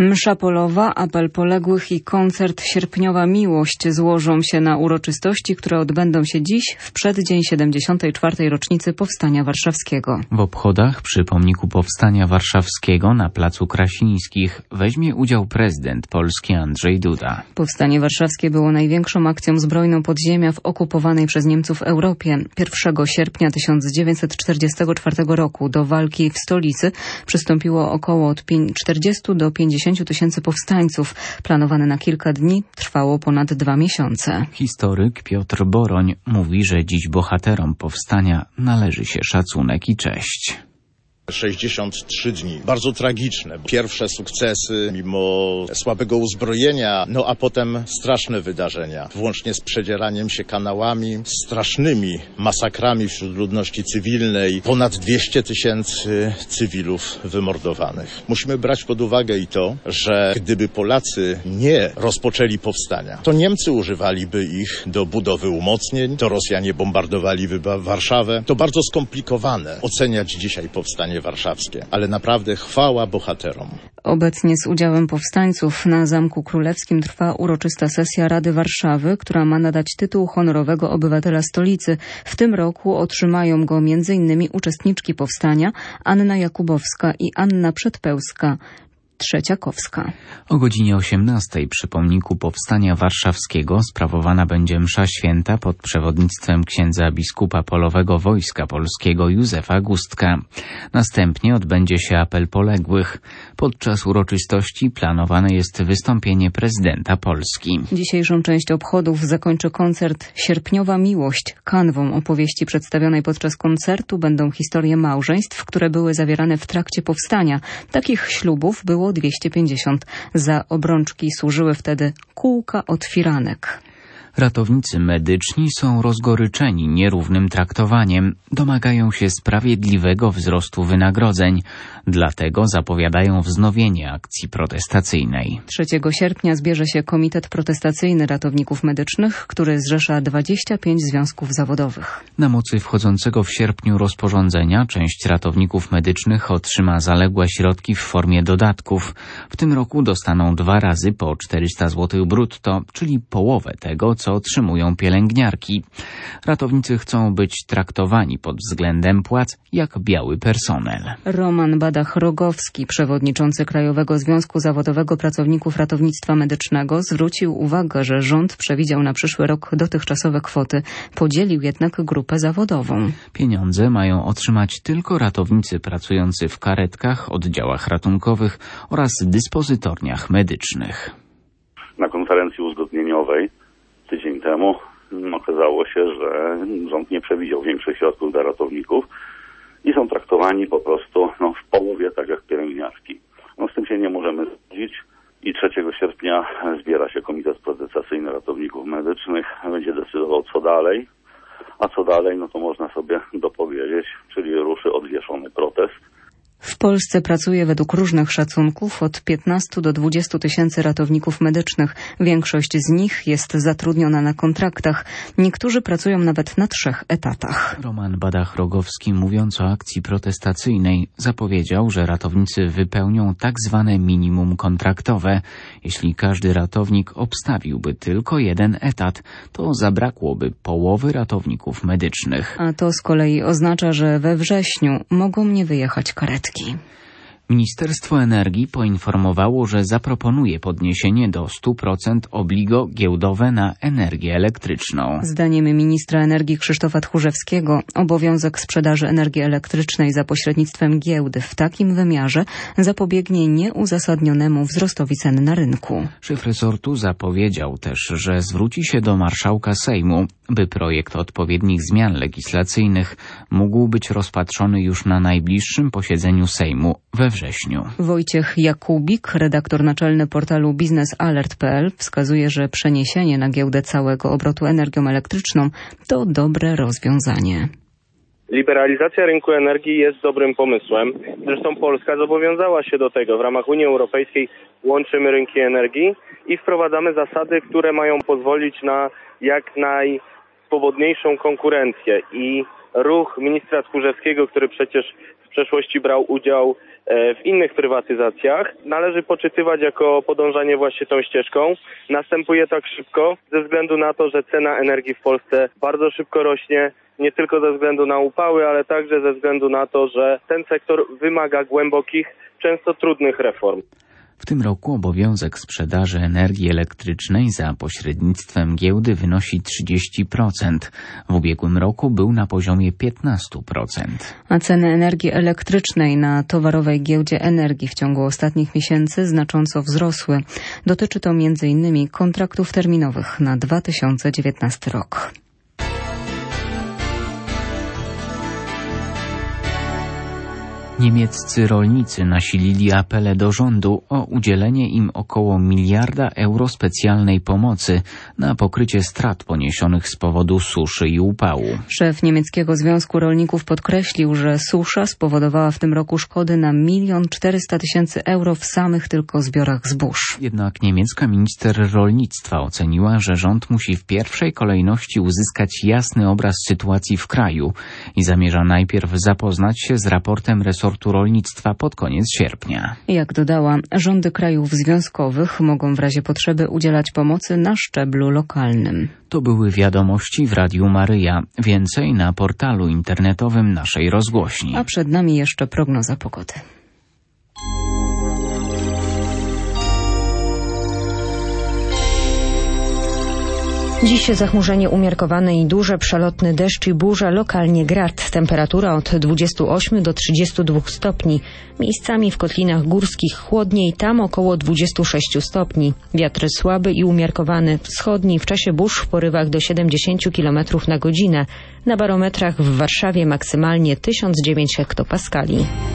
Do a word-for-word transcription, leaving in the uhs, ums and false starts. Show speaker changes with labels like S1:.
S1: Msza polowa, apel poległych i koncert Sierpniowa Miłość złożą się na uroczystości, które odbędą się dziś w przeddzień siedemdziesiątej czwartej rocznicy Powstania Warszawskiego.
S2: W obchodach przy pomniku Powstania Warszawskiego na Placu Krasińskich weźmie udział prezydent Polski Andrzej Duda.
S1: Powstanie Warszawskie było największą akcją zbrojną podziemia w okupowanej przez Niemców Europie. pierwszego sierpnia tysiąc dziewięćset czterdziestego czwartego roku do walki w stolicy przystąpiło około od czterdziestu do pięćdziesięciu tysięcy powstańców. Planowane na kilka dni, trwało ponad dwa miesiące.
S2: Historyk Piotr Boroń mówi, że dziś bohaterom powstania należy się szacunek i cześć.
S3: sześćdziesiąt trzy dni. Bardzo tragiczne. Pierwsze sukcesy mimo słabego uzbrojenia, no a potem straszne wydarzenia. Włącznie z przedzieraniem się kanałami, strasznymi masakrami wśród ludności cywilnej. Ponad dwieście tysięcy cywilów wymordowanych. Musimy brać pod uwagę i to, że gdyby Polacy nie rozpoczęli powstania, to Niemcy używaliby ich do budowy umocnień, to Rosjanie bombardowaliby Warszawę. To bardzo skomplikowane oceniać dzisiaj powstanie warszawskie, ale naprawdę chwała bohaterom.
S1: Obecnie z udziałem powstańców na Zamku Królewskim trwa uroczysta sesja Rady Warszawy, która ma nadać tytuł honorowego obywatela stolicy. W tym roku otrzymają go między innymi uczestniczki powstania Anna Jakubowska i Anna Przedpełska. Trzeciakowska.
S2: O godzinie osiemnastej przy pomniku Powstania Warszawskiego sprawowana będzie msza święta pod przewodnictwem księdza biskupa polowego Wojska Polskiego Józefa Gustka. Następnie odbędzie się apel poległych. Podczas uroczystości planowane jest wystąpienie prezydenta Polski.
S1: Dzisiejszą część obchodów zakończy koncert Sierpniowa Miłość. Kanwą opowieści przedstawionej podczas koncertu będą historie małżeństw, które były zawierane w trakcie powstania. Takich ślubów było dwieście pięćdziesiąt. Za obrączki służyły wtedy kółka od firanek.
S2: Ratownicy medyczni są rozgoryczeni nierównym traktowaniem. Domagają się sprawiedliwego wzrostu wynagrodzeń. Dlatego zapowiadają wznowienie akcji protestacyjnej.
S1: trzeciego sierpnia zbierze się Komitet Protestacyjny Ratowników Medycznych, który zrzesza dwadzieścia pięć związków zawodowych.
S2: Na mocy wchodzącego w sierpniu rozporządzenia część ratowników medycznych otrzyma zaległe środki w formie dodatków. W tym roku dostaną dwa razy po czterysta złotych brutto, czyli połowę tego, co otrzymują pielęgniarki. Ratownicy chcą być traktowani pod względem płac jak biały personel.
S1: Roman Badach-Rogowski, przewodniczący Krajowego Związku Zawodowego Pracowników Ratownictwa Medycznego, zwrócił uwagę, że rząd przewidział na przyszły rok dotychczasowe kwoty. Podzielił jednak grupę zawodową.
S2: Pieniądze mają otrzymać tylko ratownicy pracujący w karetkach, oddziałach ratunkowych oraz dyspozytorniach medycznych.
S4: Na konferencji uzgodnieniowej tydzień temu okazało się, że rząd nie przewidział większych środków dla ratowników i są traktowani po prostu no, w połowie tak jak pielęgniarki. No, z tym się nie możemy zgodzić i trzeciego sierpnia zbiera się Komitet Protestacyjny Ratowników Medycznych, będzie decydował co dalej, a co dalej no to można sobie dopowiedzieć, czyli ruszy odwieszony protest.
S1: W Polsce pracuje według różnych szacunków od piętnastu do dwudziestu tysięcy ratowników medycznych. Większość z nich jest zatrudniona na kontraktach. Niektórzy pracują nawet na trzech etatach.
S2: Roman Badach-Rogowski, mówiąc o akcji protestacyjnej, zapowiedział, że ratownicy wypełnią tak zwane minimum kontraktowe. Jeśli każdy ratownik obstawiłby tylko jeden etat, to zabrakłoby połowy ratowników medycznych.
S1: A to z kolei oznacza, że we wrześniu mogą nie wyjechać karetki.
S2: Ministerstwo Energii poinformowało, że zaproponuje podniesienie do stu procent obligo giełdowe na energię elektryczną.
S1: Zdaniem ministra energii Krzysztofa Tchórzewskiego obowiązek sprzedaży energii elektrycznej za pośrednictwem giełdy w takim wymiarze zapobiegnie nieuzasadnionemu wzrostowi cen na rynku.
S2: Szef resortu zapowiedział też, że zwróci się do marszałka Sejmu, by projekt odpowiednich zmian legislacyjnych mógł być rozpatrzony już na najbliższym posiedzeniu Sejmu we wrześniu.
S1: Wojciech Jakubik, redaktor naczelny portalu biznes alert kropka p l, wskazuje, że przeniesienie na giełdę całego obrotu energią elektryczną to dobre rozwiązanie.
S5: Liberalizacja rynku energii jest dobrym pomysłem. Zresztą Polska zobowiązała się do tego. W ramach Unii Europejskiej łączymy rynki energii i wprowadzamy zasady, które mają pozwolić na jak najswobodniejszą konkurencję. I ruch ministra Tchórzewskiego, który przecież w przeszłości brał udział w innych prywatyzacjach, należy poczytywać jako podążanie właśnie tą ścieżką. Następuje tak szybko ze względu na to, że cena energii w Polsce bardzo szybko rośnie, nie tylko ze względu na upały, ale także ze względu na to, że ten sektor wymaga głębokich, często trudnych reform.
S2: W tym roku obowiązek sprzedaży energii elektrycznej za pośrednictwem giełdy wynosi trzydzieści procent. W ubiegłym roku był na poziomie piętnaście procent.
S1: A ceny energii elektrycznej na towarowej giełdzie energii w ciągu ostatnich miesięcy znacząco wzrosły. Dotyczy to między innymi kontraktów terminowych na dwa tysiące dziewiętnasty rok.
S2: Niemieccy rolnicy nasilili apele do rządu o udzielenie im około miliarda euro specjalnej pomocy na pokrycie strat poniesionych z powodu suszy i upału.
S1: Szef niemieckiego Związku Rolników podkreślił, że susza spowodowała w tym roku szkody na milion czterysta tysięcy euro w samych tylko zbiorach zbóż.
S2: Jednak niemiecka minister rolnictwa oceniła, że rząd musi w pierwszej kolejności uzyskać jasny obraz sytuacji w kraju i zamierza najpierw zapoznać się z raportem resortu rolnictwa pod koniec sierpnia.
S1: Jak dodała, rządy krajów związkowych mogą w razie potrzeby udzielać pomocy na szczeblu lokalnym.
S2: To były wiadomości w Radiu Maryja. Więcej na portalu internetowym naszej rozgłośni.
S1: A przed nami jeszcze prognoza pogody.
S6: Dziś zachmurzenie umiarkowane i duże, przelotny deszcz i burza, lokalnie grad. Temperatura od dwudziestu ośmiu do trzydziestu dwóch stopni. Miejscami w kotlinach górskich chłodniej, tam około dwudziestu sześciu stopni. Wiatr słaby i umiarkowany, wschodni, w czasie burz w porywach do siedemdziesięciu kilometrów na godzinę. Na barometrach w Warszawie maksymalnie tysiąc dziewięć hektopaskali.